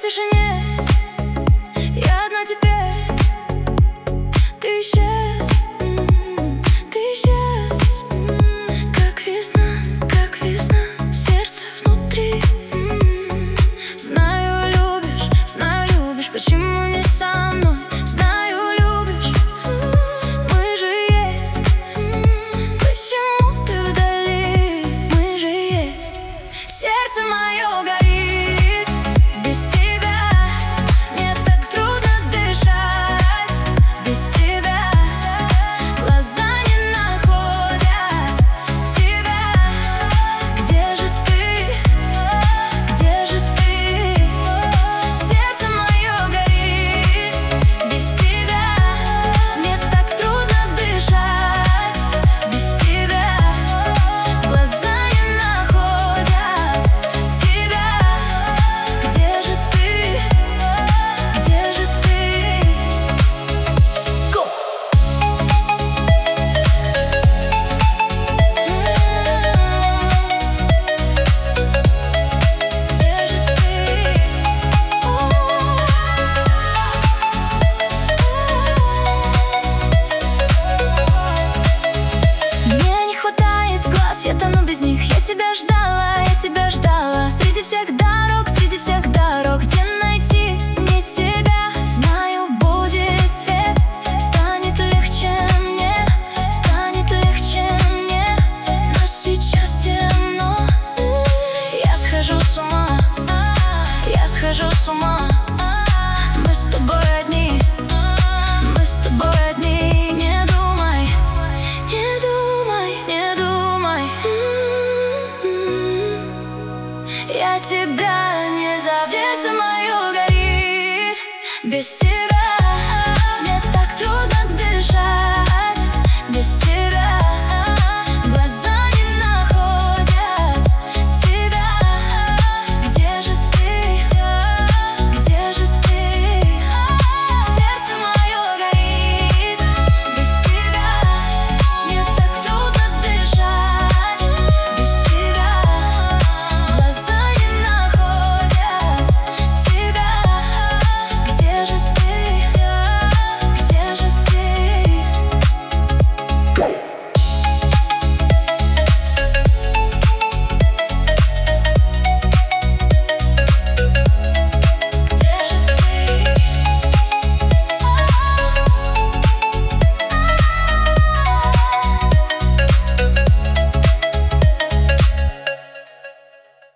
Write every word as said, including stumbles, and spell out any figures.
тишине я одна теперь. Ты исчез, м-м, ты исчез, м-м, как весна, как весна, сердце внутри. м-м. Знаю, любишь, знаю, любишь, почему не со мной? Знаю, любишь, мы же есть. м-м, Почему ты вдали? Мы же есть. Сердце мое горит без тебя. Мне так трудно дышать без тебя. Глаза не находят тебя. Где же ты? Где же ты? Сердце мое горит без тебя. Мне так трудно дышать без тебя. Глаза не находят тебя. Где же ты? Где же ты? Go! Где же ты? Мне не хватает глаз, я тону без них. Я тебя ждала, я тебя ждала. Среди всех дорог, среди всех дорог, где найти мне тебя? Знаю, будет свет, станет легче мне, станет легче мне. Но сейчас темно, я схожу с ума, я схожу с ума. Мы с тобой одни, мы с тобой одни. Не думай, не думай, не думай. М-м-м. Я тебя